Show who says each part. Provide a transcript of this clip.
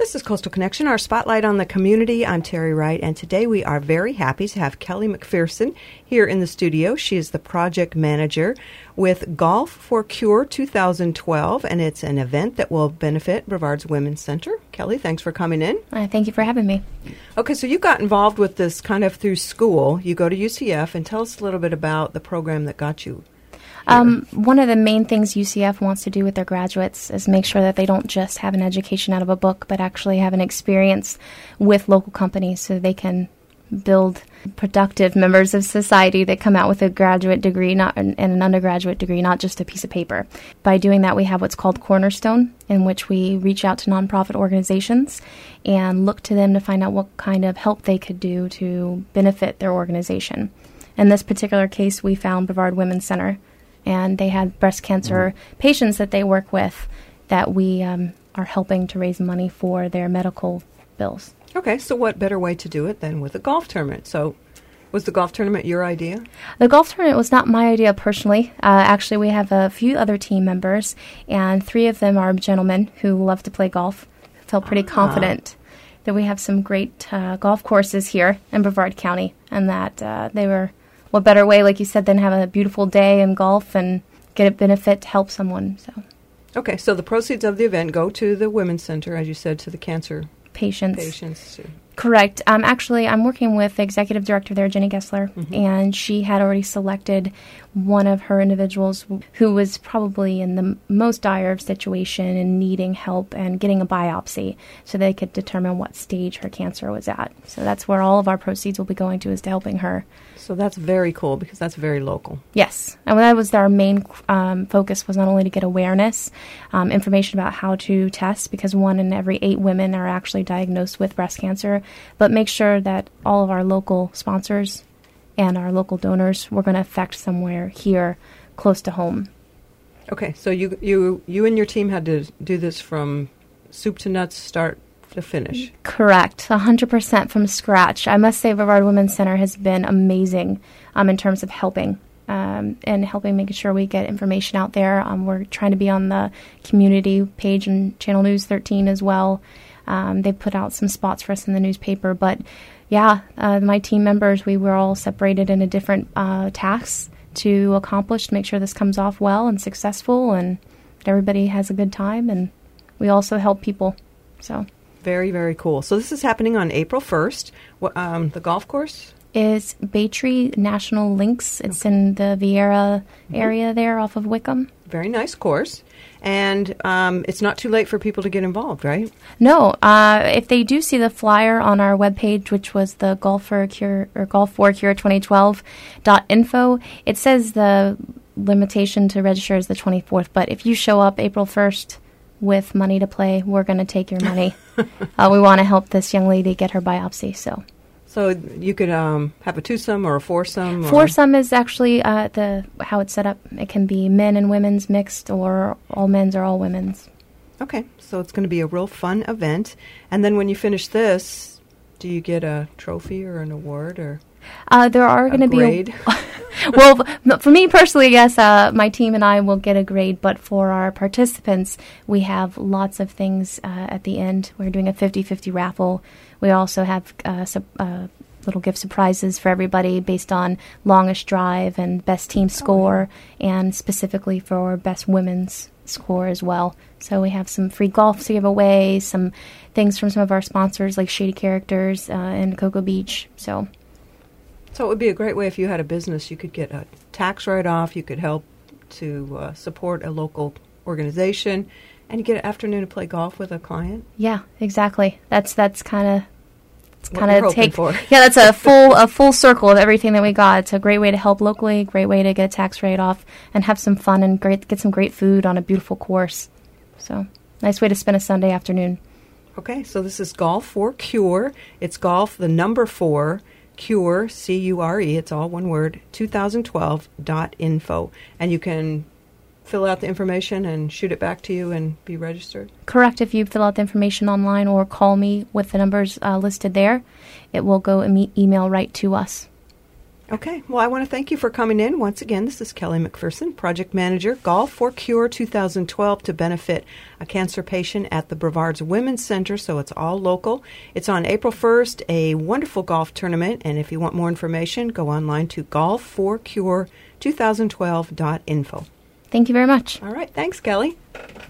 Speaker 1: This is Coastal Connection, our spotlight on the community. I'm Terry Wright, and today we are very happy to have Kelly McPherson here in the studio. She is the project manager with Golf for Cure 2012, and it's an event that will benefit Brevard's Women's Center. Kelly, thanks for coming in.
Speaker 2: Thank you for having me.
Speaker 1: Okay, so you got involved with this kind of through school. You go to UCF, and tell us a little bit about the program that got you.
Speaker 2: One of the main things UCF wants to do with their graduates is make sure that they don't just have an education out of a book, but actually have an experience with local companies so they can build productive members of society that come out with a graduate degree and an undergraduate degree, not just a piece of paper. By doing that, we have what's called Cornerstone, in which we reach out to nonprofit organizations and look to them to find out what kind of help they could do to benefit their organization. In this particular case, we found Brevard Women's Center, and they had breast cancer patients that they work with that we are helping to raise money for their medical bills.
Speaker 1: Okay, so what better way to do it than with a golf tournament? So was the golf tournament your idea?
Speaker 2: The golf tournament was not my idea personally. Actually, we have a few other team members, and 3 of them are gentlemen who love to play golf. I felt pretty confident that we have some great golf courses here in Brevard County, and that they were... What better way, like you said, than have a beautiful day in golf and get a benefit to help someone.
Speaker 1: Okay, so the proceeds of the event go to the Women's Center, as you said, to the cancer patients.
Speaker 2: Correct. Actually, I'm working with the executive director there, Jenny Gessler, and she had already selected one of her individuals who was probably in the most dire of situation and needing help and getting a biopsy so they could determine what stage her cancer was at. So that's where all of our proceeds will be going to, is to helping her.
Speaker 1: So that's very cool because that's very local.
Speaker 2: Yes. And that was our main focus, was not only to get awareness, information about how to test, because 1 in every 8 women are actually diagnosed with breast cancer, but make sure that all of our local sponsors and our local donors were going to affect somewhere here close to home.
Speaker 1: Okay, so you and your team had to do this from soup to nuts, start to finish.
Speaker 2: Correct, 100% from scratch. I must say Brevard Women's Center has been amazing in terms of helping and helping making sure we get information out there. We're trying to be on the community page and Channel News 13 as well. They put out some spots for us in the newspaper, but my team members, we were all separated into different tasks to accomplish, to make sure this comes off well and successful and that everybody has a good time, and we also help people. So
Speaker 1: very, very cool. So this is happening on April 1st. The golf course?
Speaker 2: Is Baytree National Links. It's in the Vieira area there off of Wickham. Very
Speaker 1: nice course. And it's not too late for people to get involved, right?
Speaker 2: No. If they do see the flyer on our webpage, which was the Golf for Cure 2012.info, it says the limitation to register is the 24th. But if you show up April 1st with money to play, we're going to take your money. We want to help this young lady get her biopsy. So
Speaker 1: you could have a twosome or a foursome?
Speaker 2: Foursome is actually how it's set up. It can be men and women's mixed, or all men's or all women's.
Speaker 1: Okay, so it's going to be a real fun event. And then when you finish this, do you get a trophy or an award or
Speaker 2: there are going to be
Speaker 1: grade?
Speaker 2: Well, for me personally, yes, my team and I will get a grade, but for our participants, we have lots of things at the end. We're doing a 50-50 raffle. We also have little gift surprises for everybody based on longest drive and best team score, and specifically for best women's score as well. So we have some free golf to give away, some things from some of our sponsors like Shady Characters and Cocoa Beach. So
Speaker 1: it would be a great way if you had a business. You could get a tax write-off. You could help to support a local organization, and you get an afternoon to play golf with a client.
Speaker 2: Yeah, exactly. That's kind of
Speaker 1: for.
Speaker 2: Yeah, that's a full circle of everything that we got. It's a great way to help locally, great way to get a tax write-off, and have some fun and get some great food on a beautiful course. So nice way to spend a Sunday afternoon.
Speaker 1: Okay, so this is Golf for Cure. It's golf, the number 4. Cure, C-U-R-E, it's all one word, 2012.info. And you can fill out the information and shoot it back to you and be registered?
Speaker 2: Correct. If you fill out the information online or call me with the numbers listed there, it will go email right to us.
Speaker 1: Okay. Well, I want to thank you for coming in. Once again, this is Kelly McPherson, Project Manager, Golf for Cure 2012, to benefit a cancer patient at the Brevard's Women's Center, so it's all local. It's on April 1st, a wonderful golf tournament, and if you want more information, go online to golfforcure2012.info.
Speaker 2: Thank you very much.
Speaker 1: All right. Thanks, Kelly.